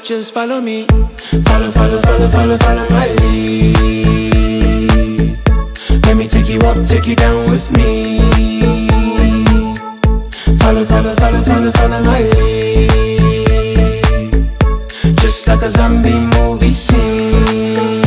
just follow me. Follow, follow, follow, follow, follow my lead. Let me take you up, take you down with me. Follow, follow, follow, follow, follow my lead. Just like a zombie movie scene.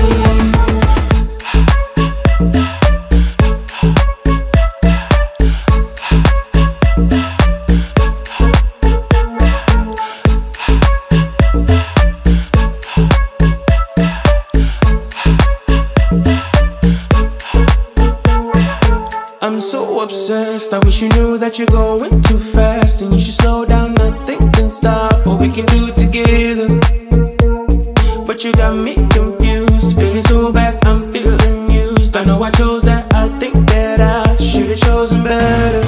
I'm so obsessed, I wish you knew that you're going too fast. And you should slow down, nothing can stop what we can do together. But you got me confused, feeling so back, I'm feeling used. I know I chose that, I think that I should've chosen better.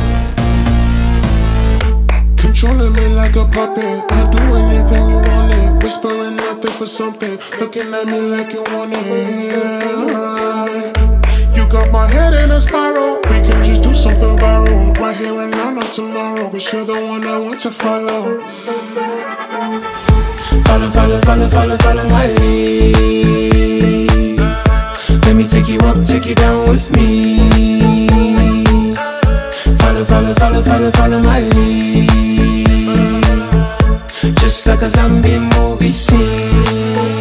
Controlling me like a puppet, I'll do anything you want it. Whispering nothing for something, looking at me like you want it, yeah. You got my head in a spiral, we can just do something viral. Right here and now, not tomorrow, cause you're the one I want to follow. Follow, follow, follow, follow, follow my lead. Let me take you up, take you down with me. Follow, follow, follow, follow, follow my lead. Just like a zombie movie scene.